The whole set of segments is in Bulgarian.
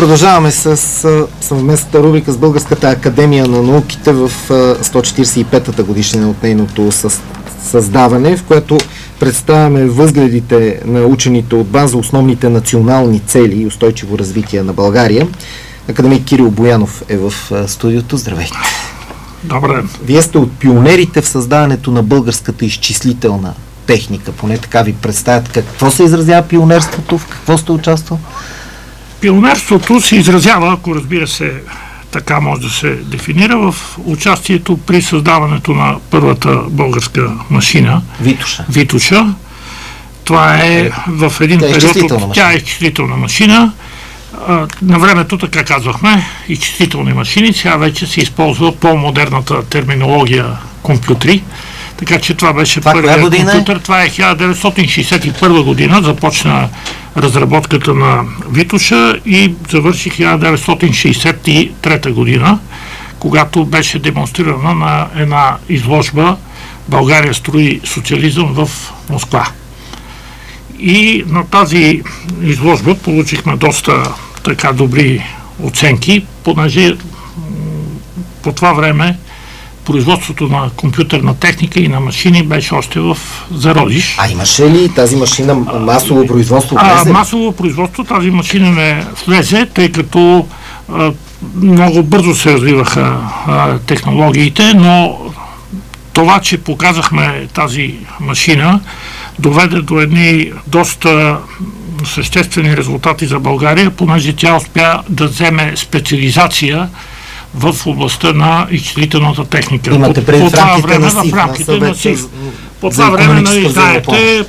продължаваме с съвместната рубрика с Българската академия на науките в 145-та годишнина от нейното създаване, в което представяме възгледите на учените от БАН за основните национални цели и устойчиво развитие на България. Академик Кирил Боянов е в студиото. Здравейте! Добър ден! Вие сте от пионерите в създаването на българската изчислителна техника. Поне така ви представят. Какво се изразява пионерството? В какво сте участвал? Пионерството се изразява, ако разбира се, така може да се дефинира, в участието при създаването на първата българска машина Витуша. Това е в един период. Тя е изчислителна машина. На времето, така казвахме, изчислителни машини. Сега вече се използва по-модерната терминология компютри. Така че това беше първият компютър. Това е 1961 година. Започна разработката на Витуша и завърши 1963 година, когато беше демонстрирана на една изложба "България строи социализъм" в Москва. И на тази изложба получихме доста така добри оценки, понеже по това време производството на компютърна техника и на машини беше още в зародиш. А имаше ли тази машина масово производство? Масово производство тази машина не влезе, тъй като много бързо се развиваха технологиите, но това, че показахме тази машина, доведе до едни доста съществени резултати за България, понеже тя успя да вземе специализация в областта на изчислителната техника. Имате преди в рамките на СИФ. По това време, нали, знаете,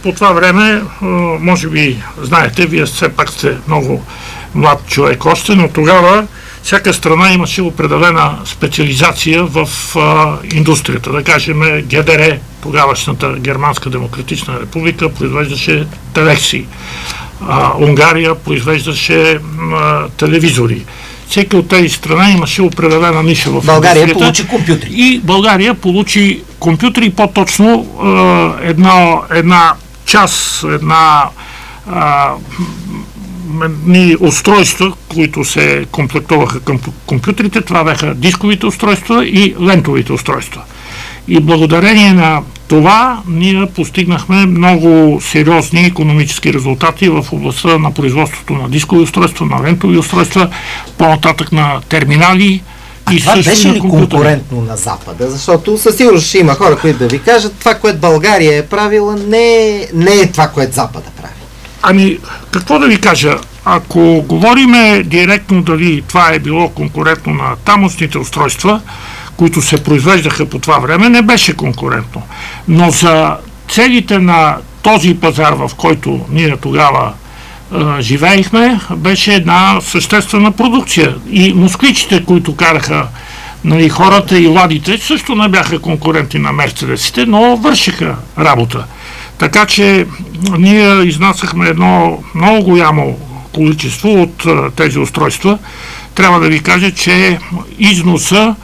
може би знаете, вие все пак сте много млад човек още, но тогава всяка страна имаше определена специализация в индустрията. Да кажем, ГДР, тогавашната Германска демократична република, произвеждаше телекси. Унгария произвеждаше телевизори. Всеки от тези страна имаше определена ниша в България получи компютри. И България получи компютри, по-точно една част, едни устройства, които се комплектуваха към компютрите. Това бяха дисковите устройства и лентовите устройства. И благодарение на това ние постигнахме много сериозни икономически резултати в областта на производството на дискови устройства, на лентови устройства, по-нататък на терминали. И това беше ли конкурентно на Запада? Защото със сигурност ще има хора, които да ви кажат, това, което България е правила, не е това, което Запада прави. Ами, какво да ви кажа? Ако говориме директно дали това е било конкурентно на тамошните устройства, които се произвеждаха по това време, не беше конкурентно. Но за целите на този пазар, в който ние тогава живеехме, беше една съществена продукция. И москвичите, които караха, нали, хората, и ладите, също не бяха конкуренти на мерцедесите, но вършиха работа. Така че ние изнасяхме едно много голямо количество от тези устройства. Трябва да ви кажа, че износа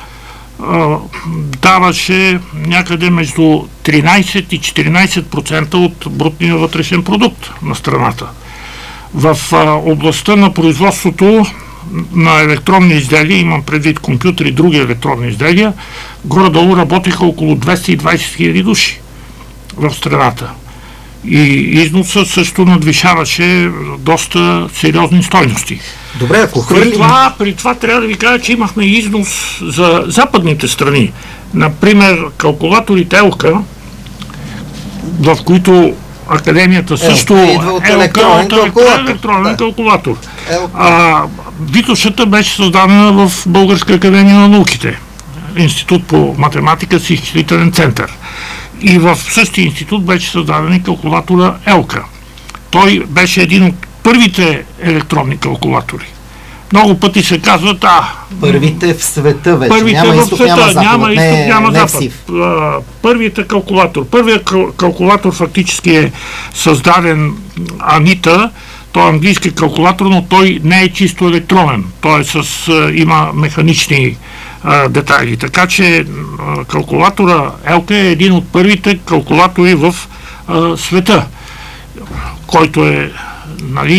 даваше някъде между 13 и 14% от брутния вътрешен продукт на страната. В областта на производството на електронни изделия, имам предвид компютри и други електронни изделия, горе-долу работиха около 220 хиляди души в страната. И износа също надвишаваше доста сериозни стойности. Добре, ако при това трябва да ви кажа, че имахме износ за западните страни. Например, калкулаторите Елка, в които Академията също електронен калкулатор. Витушата беше създадена в Българска академия на науките. Институт по математика с изчислителен център. И в същия институт беше създаден и калкулатора Елка. Той беше един от първите електронни калкулатори. Много пъти се казват, първите в света вече. Няма изток, няма запад. Първият калкулатор фактически е създаден Анита. Той е английски калкулатор, но той не е чисто електронен. Той има механични детайли. Така че калкулатора Елка е един от първите калкулатори в света, който е, нали,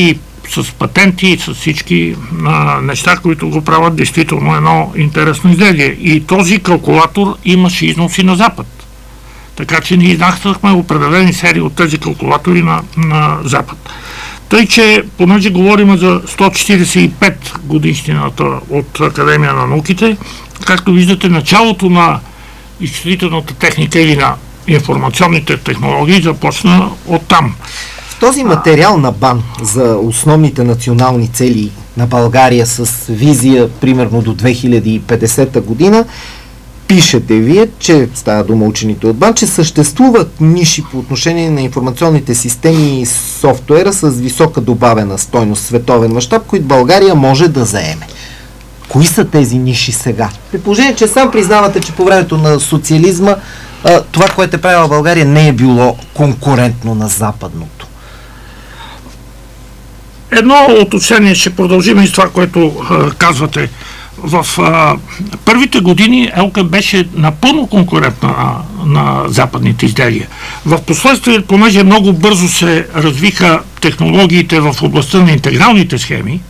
с патенти и с всички неща, които го правят действително едно интересно изделие. И този калкулатор имаше износи на Запад. Така че ние изнасяхме определени серии от тези калкулатори на Запад. Тъй, че понеже говорим за 145 годишнината от Академия на науките, както виждате, началото на изчислителната техника или на информационните технологии започна оттам. В този материал на БАН за основните национални цели на България с визия примерно до 2050 година, пишете вие, че става дума учените от БАН, че съществуват ниши по отношение на информационните системи и софтуера с висока добавена стойност световен мащаб, които България може да заеме. Кои са тези ниши сега? При положение, че сам признавате, че по времето на социализма това, което е правила България, не е било конкурентно на западното. Едно уточнение, ще продължим и с това, което казвате. В първите години Елка беше напълно конкурентна на западните изделия. В последствие, понеже много бързо се развиха технологиите в областта на интегралните схеми,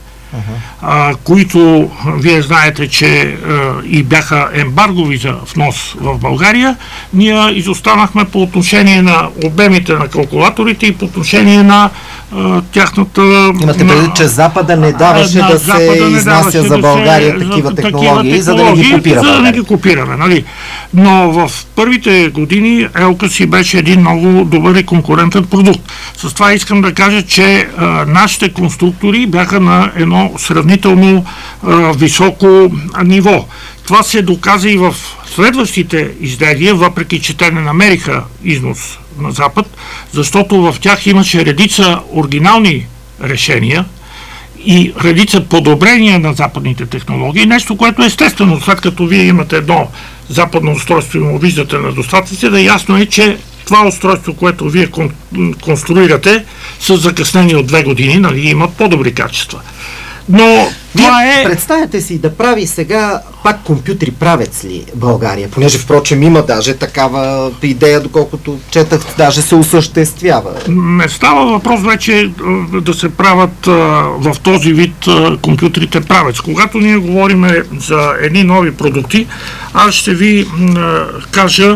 които вие знаете, че и бяха ембаргови за внос в България, ние изостанахме по отношение на обемите на калкулаторите и по отношение на тяхната... Имате предвид, че Запада не даваше да се изнася за България такива технологии, за да не ги копира България. За да не ги копираме, нали? Но в първите години Елка си беше един много добър и конкурентен продукт. С това искам да кажа, че нашите конструктори бяха на едно сравнително високо ниво. Това се доказа и в следващите изделия, въпреки че те не намериха износ на Запад, защото в тях имаше редица оригинални решения и редица подобрения на западните технологии, нещо, което естествено, след като вие имате едно западно устройство и му виждате недостатъците, да ясно е, че това устройство, което вие конструирате с закъснение от 2 години, нали, имат по-добри качества. Но това е... Представете си да прави сега пак компютри правец ли България, понеже впрочем има даже такава идея, доколкото четах, даже се осъществява. Не става въпрос вече да се правят в този вид компютрите правец. Когато ние говорим за едни нови продукти, аз ще ви кажа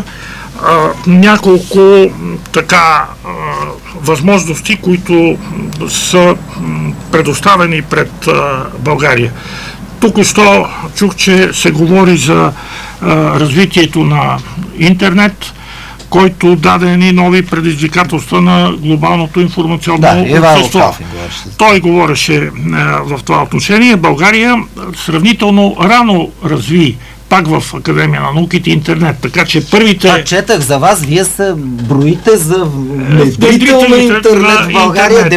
няколко така възможности, които са предоставени пред България. Тук-що чух, че се говори за развитието на интернет, който даде едни нови предизвикателства на глобалното информационно общество. Той говореше в това отношение. България сравнително рано разви пак в Академия на науките интернет. Така че първите... четах за вас, вие се броите за внедрително интернет в България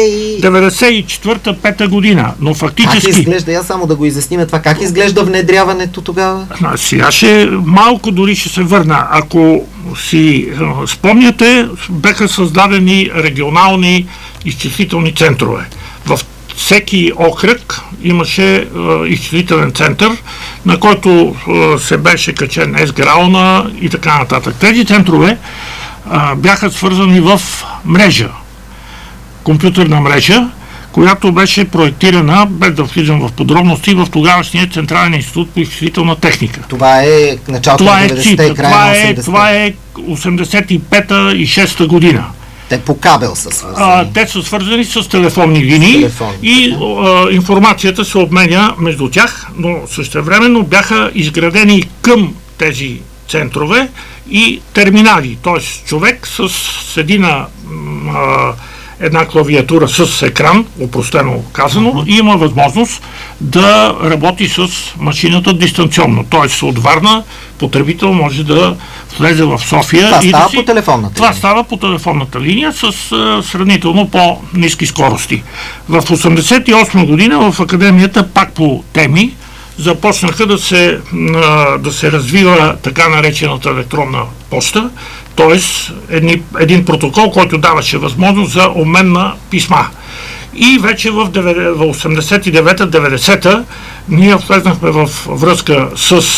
94-5 година. Но фактически... Как изглежда? Я само да го изясним това. Как изглежда внедряването тогава? Сега малко дори ще се върна. Ако си спомняте, бяха създадени регионални изчислителни центрове. В всеки окръг имаше изчислителен център, на който се беше качен СГРАОНа и така нататък. Тези центрове бяха свързани в мрежа, компютърна мрежа, която беше проектирана, без да влизам в подробности, в тогавашния Централен институт по изчислителна техника. Това е началото на 90-те и края на 80-те. Това е 85-та и 6-та година. Те по кабел са свързани. Те са свързани с телефонни линии и информацията се обменя между тях, но същевременно бяха изградени към тези центрове и терминали. Т.е. човек седи на една клавиатура с екран, опростено казано, и има възможност да работи с машината дистанционно. Т.е. от Варна потребител може да влезе в София. Това става по телефонната линия. Това става по телефонната линия с сравнително по-ниски скорости. В 1988 година в Академията пак по теми започнаха да се развива така наречената електронна поща, т.е. един протокол, който даваше възможност за обмен на писма. И вече в 89-90-та ние влезнахме в връзка с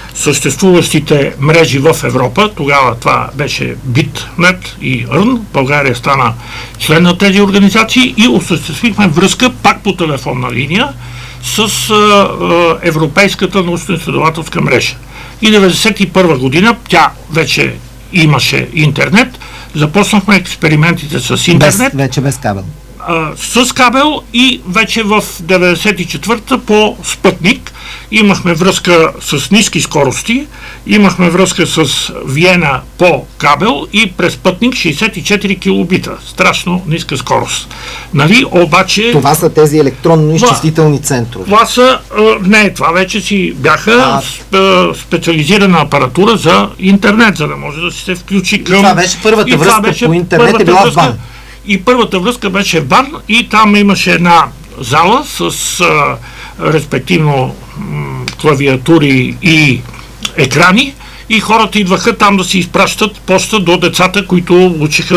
съществуващите мрежи в Европа. Тогава това беше Битнет и РН. България стана член на тези организации и осъществихме връзка пак по телефонна линия с Европейската научно-изследователска мрежа. И 1991 година тя вече имаше интернет. Започнахме експериментите с интернет. Вече без кабел. С кабел и вече в 94-та по спътник. Имахме връзка с ниски скорости, имахме връзка с Виена по кабел и през спътник 64 килобита. Страшно ниска скорост. Нали, обаче... Това са тези електронно-изчислителни центрове. Това са... това вече си бяха специализирана апаратура за интернет, за да може да се включи към... Това беше първата връзка по интернет, е била в БАН. И първата връзка беше в БАН и там имаше една зала с респективно клавиатури и екрани и хората идваха там да си изпращат почта до децата, които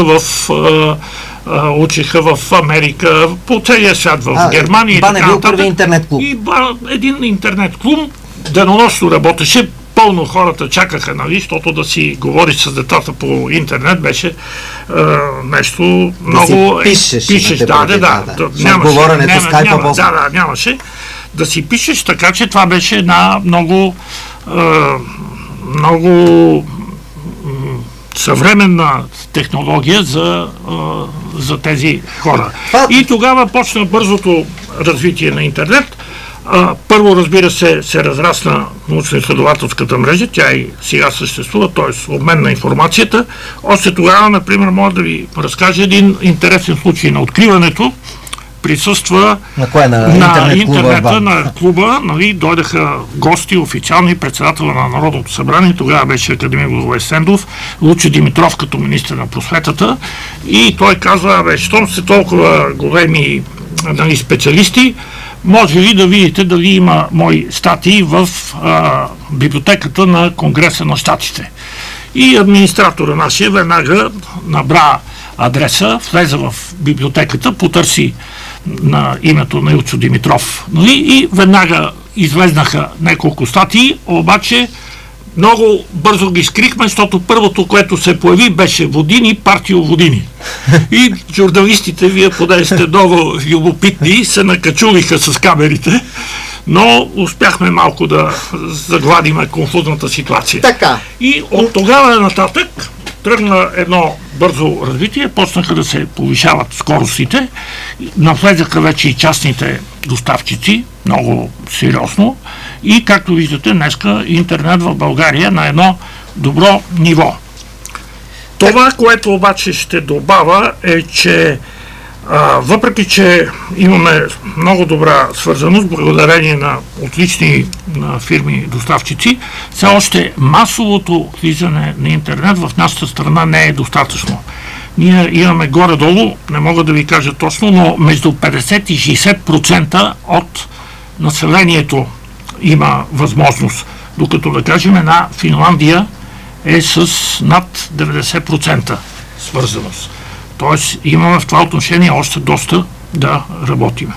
учиха в Америка, по целия свят, в Германия и така нататък. БАН е бил първи интернет клуб. И един интернет клуб денонощно работеше, пълно хората чакаха, нали, защото да си говориш с децата по интернет беше нещо много... Да си пишеш. Нямаше. Да си пишеш, така че това беше една много съвременна технология за тези хора. И тогава почна бързото развитие на интернет. Първо, разбира се, разрасна научно-изследователската мрежа, тя и сега съществува, т.е. обмен на информацията. Още тогава, например, мога да ви разкажа един интересен случай на откриването. Присъства на интернета на клуба, нали, дойдаха гости официални, председателя на Народното събрание, тогава беше академик Благовей Сендов, Лучо Димитров като министър на просветата, и той казва: щом сте толкова големи, нали, специалисти, може ли да видите дали има мои статии в библиотеката на Конгреса на щатите? И администратора нашия веднага набра адреса, влезе в библиотеката, потърси на името на Илчо Димитров, и веднага излезнаха няколко статии, обаче много бързо ги скрихме, защото първото, което се появи, беше Водини, партио Водини. И журналистите, вие поне сте много любопитни, се накачулиха с камерите, но успяхме малко да загладиме конфузната ситуация. Така. И от тогава нататък тръгна едно бързо развитие, почнаха да се повишават скоростите, навлезаха вече и частните доставчици, много сериозно, и както виждате, днеска интернет в България е на едно добро ниво. Това, което обаче ще добавя, е, че въпреки че имаме много добра свързаност, благодарение на отлични фирми доставчици, все още масовото влизане на интернет в нашата страна не е достатъчно. Ние имаме горе-долу, не мога да ви кажа точно, но между 50 и 60% от населението има възможност, докато, да кажем, една Финландия е с над 90% свързаност. Тоест имаме в това отношение още доста да работиме.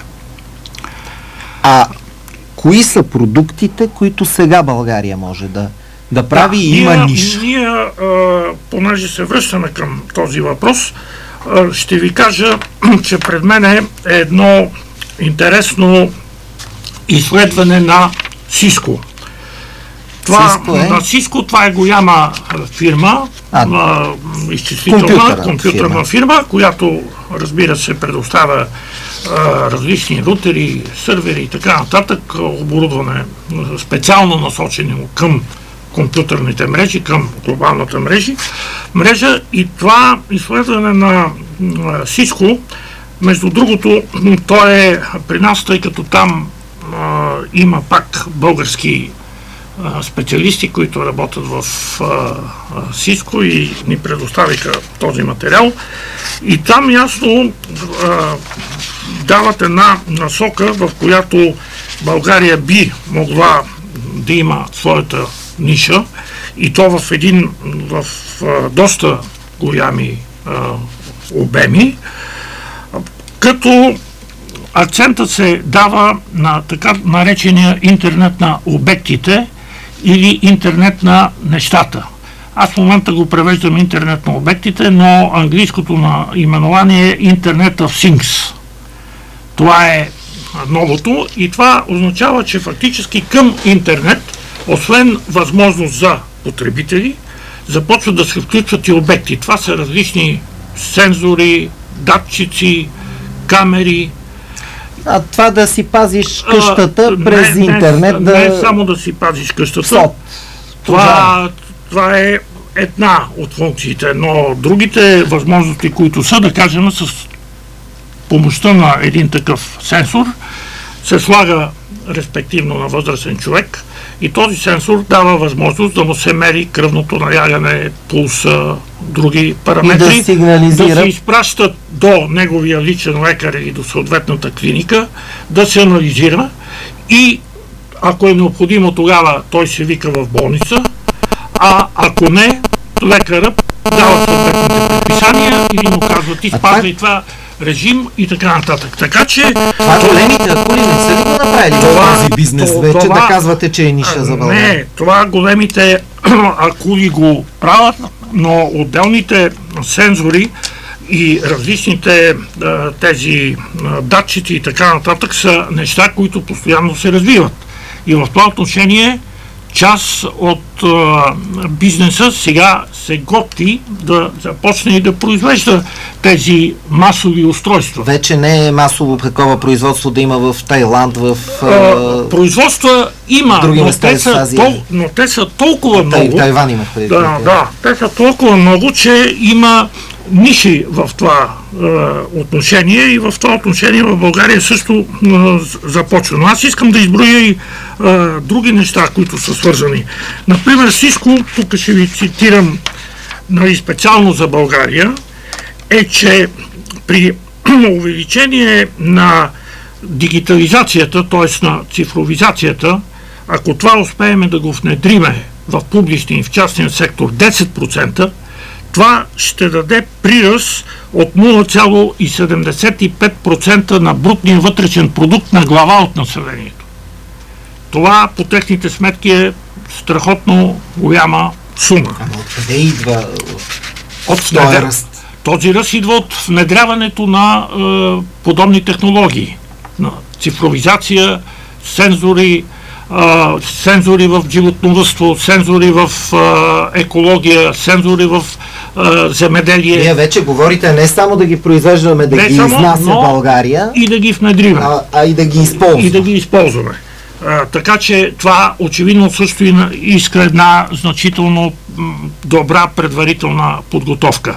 Кои са продуктите, които сега България може да прави и има ниша? Ние, понеже се връщаме към този въпрос, ще ви кажа, че пред мен е едно интересно изследване на Cisco. На Cisco, това е голяма фирма, изчислителна, компютърна фирма, която, разбира се, предоставя различни рутери, сървери и така нататък, оборудване специално насочено към компютърните мрежи, към глобалната мрежа. И това изследване на Cisco, между другото, то е при нас, тъй като там има пак български специалисти, които работят в Cisco и ни предоставиха този материал. И там ясно дават една насока, в която България би могла да има своята ниша, и то в доста голями обеми, като акцентът се дава на така наречения интернет на обектите или интернет на нещата. Аз в момента го превеждам интернет на обектите, но английското наименование е Internet of Things. Това е новото и това означава, че фактически към интернет, освен възможност за потребители, започват да се включват и обекти. Това са различни сензори, датчици, камери. А това да си пазиш къщата през интернет? Не само да си пазиш къщата. Това е една от функциите, но другите възможности, които са, да кажем, с помощта на един такъв сенсор, се слага респективно на възрастен човек и този сенсор дава възможност да му се мери кръвното налягане, пулса, други параметри, да се изпращат до неговия личен лекар или до съответната клиника, да се анализира и ако е необходимо, тогава той се вика в болница, а ако не, лекарът дава съответните предписания или му казва: ти спазвай това режим и така нататък. Така че... големите акули не са ли го направили този бизнес вече, да казвате, че е ниша за България? Не, това големите акули го правят, но отделните сензори и различните тези датчици и така нататък са неща, които постоянно се развиват. И в това отношение част от бизнеса сега се готви да започне и да произвежда тези масови устройства. Вече не е масово такова производство да има в Тайланд, в производства има, но те са толкова много. Тайван има преди. Да, те са толкова много, че има ниши в това отношение и в това отношение в България също започва. Но аз искам да изброя и други неща, които са свързани. Например, Cisco, тук ще ви цитирам специално за България, е, че при увеличение на дигитализацията, т.е. на цифровизацията, ако това успеем да го внедриме в публичния и в частния сектор 10%, това ще даде приръст от 0,75% на брутния вътрешен продукт на глава от населението. Това по техните сметки е страхотно голяма сума. Откъде идва този ръст? Този ръст идва от внедряването на подобни технологии. На цифровизация, сензори в животновъдство, сензори в екология, сензори в земеделие. Вие вече говорите не само да ги произвеждаме, да ги изнася България, и да ги внедриме. А и да ги използваме. И да ги използваме. Така че това очевидно също иска една значително добра предварителна подготовка.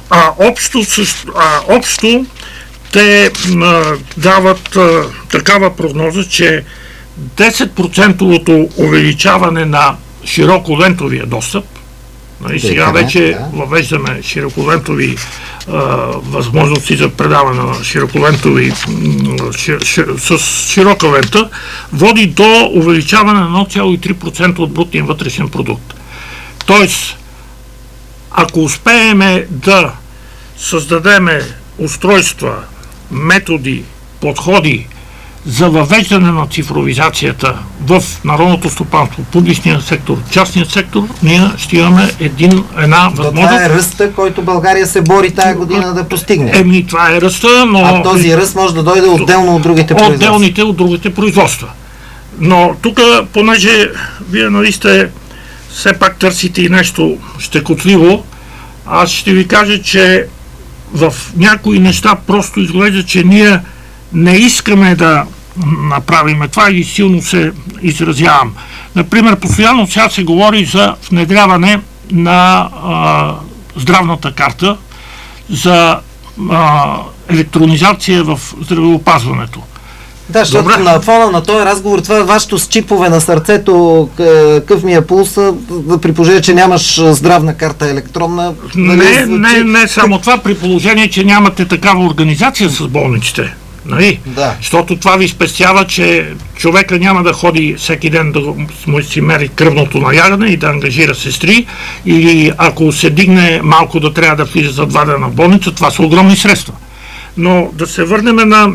Общо те дават такава прогноза, че 10% увеличаване на широколентовия достъп, сега вече въвеждаме широколентови възможности за предаване на широколентови с широка лента, води до увеличаване на 0,3% от брутния вътрешен продукт. Тоест, ако успеем да създадем устройства, методи, подходи за въвеждане на цифровизацията в народното стопанство, публичния сектор, частния сектор, ние ще имаме една възможност. Това е ръста, който България се бори тая година да постигне. Това е ръста, но... А този ръст може да дойде отделно от другите производства. От другите производства. Но тук, понеже вие сте все пак търсите и нещо щекотливо, аз ще ви кажа, че в някои неща просто изглежда, че ние не искаме да направим това и силно се изразявам. Например, постоянно сега се говори за внедряване на здравната карта, за електронизация в здравеопазването. Да, защото на фона на този разговор, това вашето с чипове на сърцето, къв ми е пулса, при положение, че нямаш здравна карта електронна. Не само това, при положение, че нямате такава организация с болниците. Нали? Да. Защото това ви спестява, че човека няма да ходи всеки ден да му си мери кръвното налягане и да ангажира сестри, или ако се дигне малко да трябва да влиза за 2 дена в болница, това са огромни средства. Но да се върнем на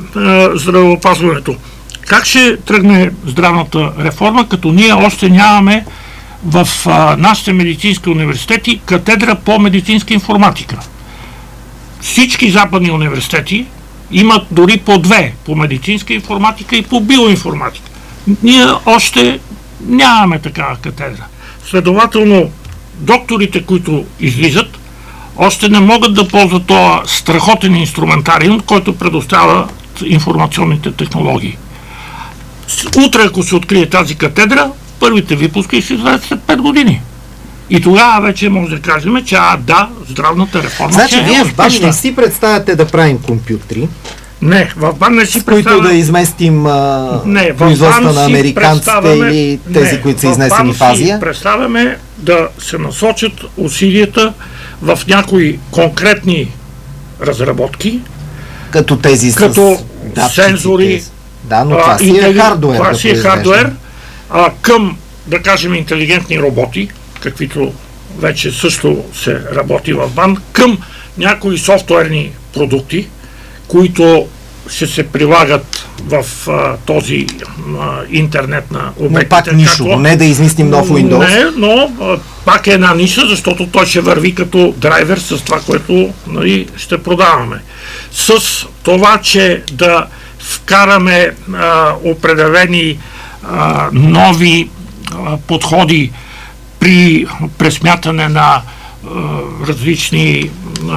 здравеопазването. Как ще тръгне здравната реформа, като ние още нямаме в нашите медицински университети катедра по медицинска информатика. Всички западни университети имат дори по 2, по медицинска информатика и по биоинформатика. Ние още нямаме такава катедра. Следователно, докторите, които излизат, още не могат да ползват този страхотен инструментариум, който предоставя информационните технологии. Утре, ако се открие тази катедра, първите випуски ще излезат след 5 години. И тогава вече може да кажем, че да, здравната реформа значи, вие в БАН не си представяте да правим компютри, не, в БАН не си представяме... които да изместим производства на американците или тези, които са изнесени в Азия? Си представяме да се насочат усилията в някои конкретни разработки, като тези като сензори, да, но това си е хардуер. Това си е хардуер, към, да кажем, интелигентни роботи, каквито вече също се работи в БАН, към някои софтуерни продукти, които ще се прилагат в този интернет на обектите. Но пак нишово, не да измислим нов Windows. Не, но пак е една ниша, защото той ще върви като драйвер с това, което ще продаваме. С това, че да вкараме определени нови подходи при пресмятане на различни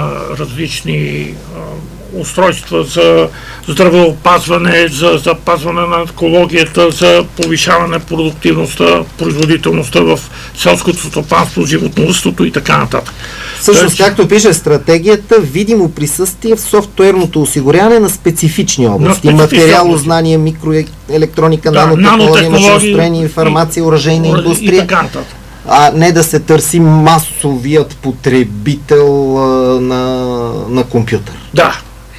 устройства за здравеопазване, за запазване на екологията, за повишаване продуктивността, производителността в селското стопанство, животновъдството и така нататък. Всъщност, както пише стратегията, видимо присъствие в софтуерното осигуряване на специфични области. Материалознание, микроелектроника, нанотехнология, машиностроение, фармация, оръжейна индустрия. И така нататък. А не да се търси масовият потребител на компютър. Да.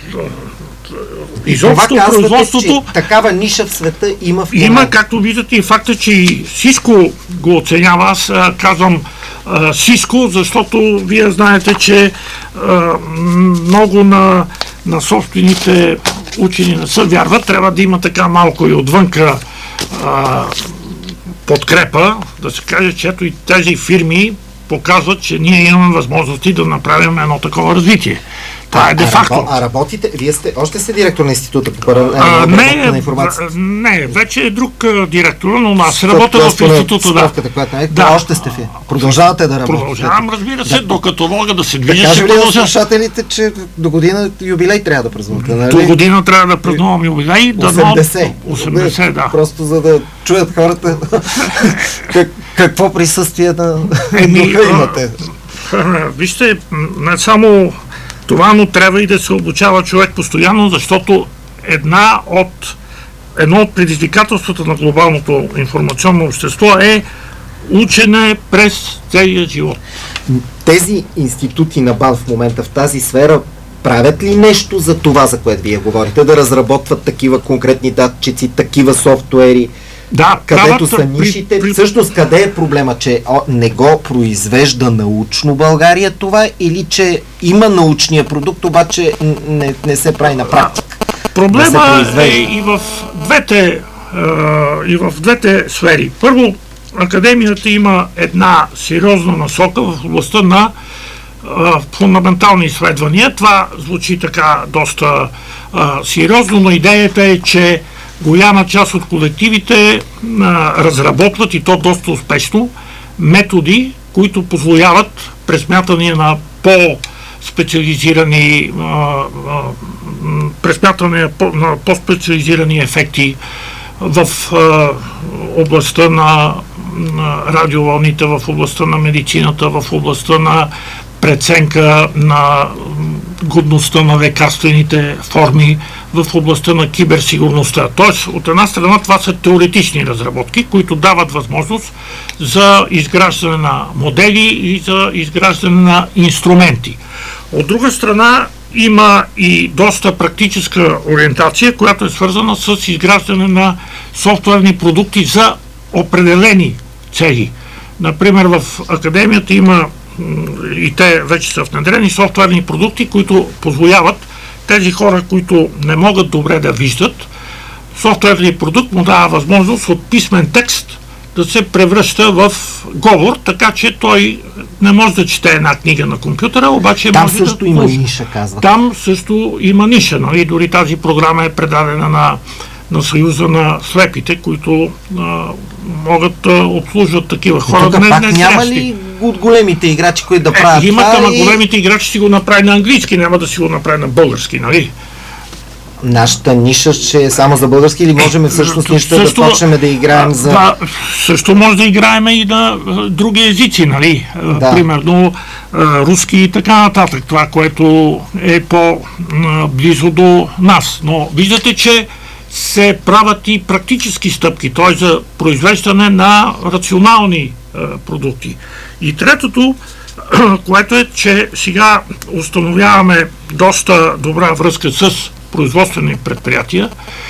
Изобщо производството... такава ниша в света има в Има, както виждате, и факта, че и Cisco го оценява. Аз казвам Cisco, защото вие знаете, че много на собствените учени не се вярват. Трябва да има така малко и отвънка подкрепа, да се каже, че ето и тези фирми показват, че ние имаме възможности да направим едно такова развитие. Това е де-факто. А работите, вие още сте директор на института по на информация? Не, вече е друг директор, но аз работя в института. Още сте ви. Продължавате да работите. Продължавам, разбира се, докато мога да се движа. Да кажем ли на слушателите, че до година юбилей трябва да празнувате? Нали? До година трябва да празнувам юбилей. 80, да. Просто за да чуят хората какво присъствие на духа имате. Вижте, не само това, но трябва и да се обучава човек постоянно, защото едно от предизвикателствата на глобалното информационно общество е учене през целия живот. Тези институти на БАН в момента в тази сфера правят ли нещо за това, за което вие говорите? Да разработват такива конкретни датчици, такива софтуери? Да, където са нишите. Всъщност, къде е проблема? Че не го произвежда научно България това, или че има научния продукт, обаче не се прави на практика? Проблема е и в двете сфери. Първо, академията има една сериозна насока в областта на фундаментални изследвания. Това звучи така доста сериозно, но идеята е, че голяма част от колективите разработват, и то доста успешно, методи, които позволяват пресмятане на по-специализирани ефекти в областта на радиовълните, в областта на медицината, в областта на преценка на годността на лекарствените форми, в областта на киберсигурността. Тоест, от една страна, това са теоретични разработки, които дават възможност за изграждане на модели и за изграждане на инструменти. От друга страна, има и доста практическа ориентация, която е свързана с изграждане на софтуерни продукти за определени цели. Например, в академията има, и те вече са внедрени, софтуерни продукти, които позволяват тези хора, които не могат добре да виждат, софтуерният продукт му дава възможност от писмен текст да се превръща в говор, така че той не може да чете една книга на компютъра, обаче там може също да има ниша, казва. Там също има ниша, нали? Дори тази програма е предадена на Съюза на слепите, които могат да обслужват такива хора. Тук пак няма ли от големите играчи, които да правят това? Ама големите играчи си го направи на английски, няма да си го направи на български, нали? Нашата ниша ще е само за български или можем всъщност нищо да почнем да играем за... Да, също може да играем и на други езици, нали? Да. Примерно руски и така нататък. Това, което е по-близо до нас. Но виждате, че се правят и практически стъпки, т.е. за произвеждане на рационални продукти. И третото, което е, че сега установяваме доста добра връзка с производствени предприятия,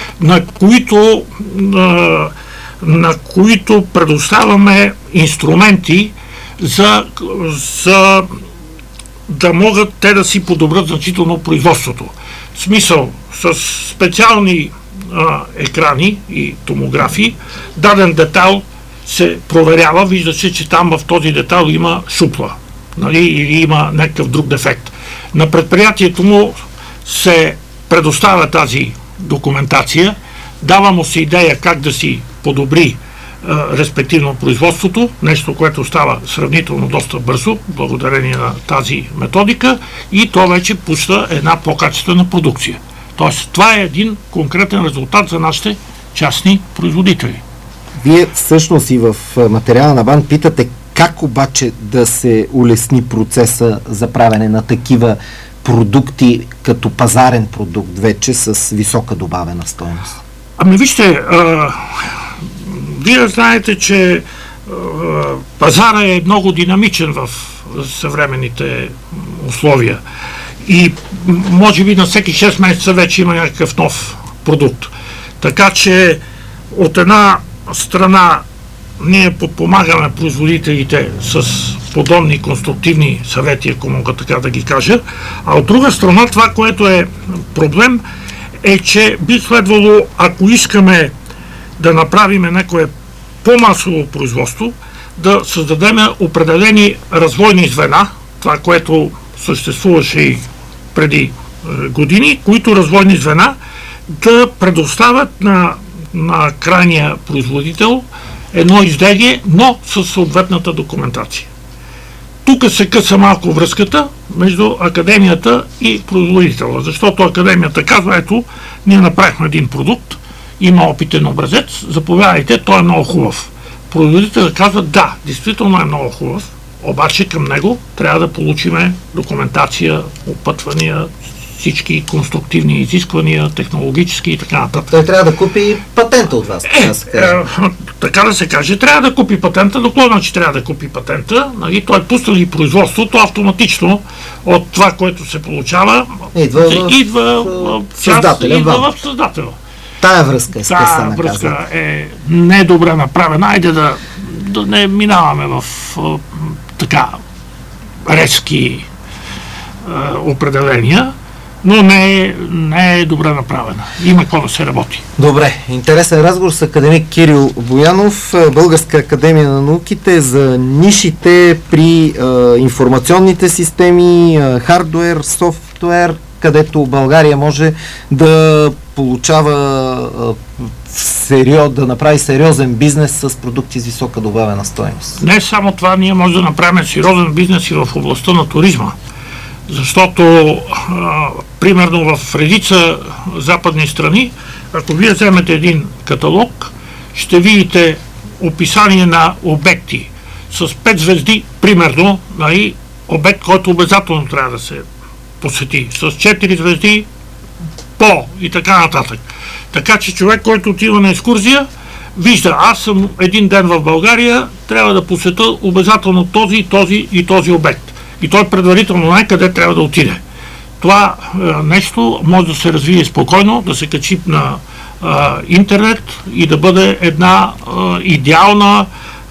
на които предоставяме инструменти за да могат те да си подобрят значително производството. В смисъл, с специални екрани и томографии, даден детайл се проверява, вижда се, че там в този детайл има шупла, нали, или има някакъв друг дефект. На предприятието му се предоставя тази документация, дава му се идея как да си подобри респективно производството, нещо, което става сравнително доста бързо, благодарение на тази методика, и то вече пуща една по-качествена продукция. Тоест, това е един конкретен резултат за нашите частни производители. Вие всъщност и в материала на БАН питате как обаче да се улесни процеса за правене на такива продукти като пазарен продукт вече с висока добавена стойност. Ами вижте, вие знаете, че пазара е много динамичен в съвременните условия и може би на всеки 6 месеца вече има някакъв нов продукт. Така че от една страна ние подпомагаме производителите с подобни конструктивни съвети, ако мога така да ги кажа, а от друга страна това, което е проблем, е, че би следвало, ако искаме да направим някое по-масово производство, да създадем определени развойни звена, това, което съществуваше и преди години, които развойни звена да предоставят на крайния производител едно изделие, но със съответната документация. Тук се къса малко връзката между академията и производителя, защото академията казва, ето, ние направихме един продукт, има опитен образец, заповядайте, той е много хубав. Производителят казва, да, действително е много хубав, обаче към него трябва да получиме документация, опътвания, всички конструктивни изисквания, технологически и така нататък. Той трябва да купи патента от вас. Така да се каже, трябва да купи патента, доклонно, че трябва да купи патента, нали, той пусна ли производството, автоматично от това, което се получава, идва в създателя. Тая връзка е скъсана. Тая връзка е недобре направена. Айде да не минаваме в така резки определения, но не е добре направена. Има какво да се работи. Добре, интересен разговор с академик Кирил Боянов, Българска академия на науките, за нишите при информационните системи, хардуер, софтуер, където България може да получава да направи сериозен бизнес с продукти с висока добавена стойност. Не само това, ние може да направим сериозен бизнес и в областта на туризма. Защото, примерно в редица западни страни, ако вие вземете един каталог, ще видите описание на обекти с 5 звезди, примерно, обект, който обязателно трябва да се посети, с 4 звезди, и така нататък. Така че човек, който отива на екскурзия, вижда, аз съм един ден в България, трябва да посетя обязателно този и този обект. И той предварително най-къде трябва да отиде. Това нещо може да се развие спокойно, да се качи на интернет и да бъде една идеална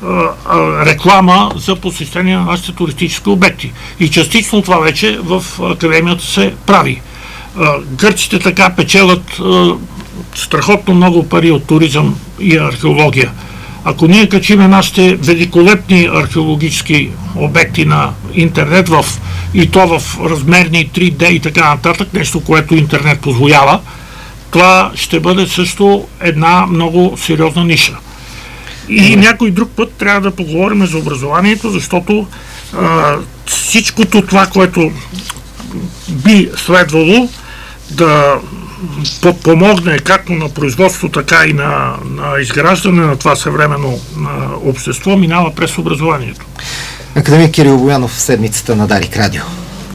реклама за посещение на нашите туристически обекти. И частично това вече в академията се прави. Гърците така печелят страхотно много пари от туризъм и археология. Ако ние качиме нашите великолепни археологически обекти на интернет и то в размерни 3D и така нататък, нещо, което интернет позволява, това ще бъде също една много сериозна ниша. И някой друг път трябва да поговорим за образованието, защото всичкото това, което би следвало да подпомогне както на производство, така и на изграждане на това съвременно общество, минава през образованието. Академик Кирил Боянов в седмицата на Дарик Радио.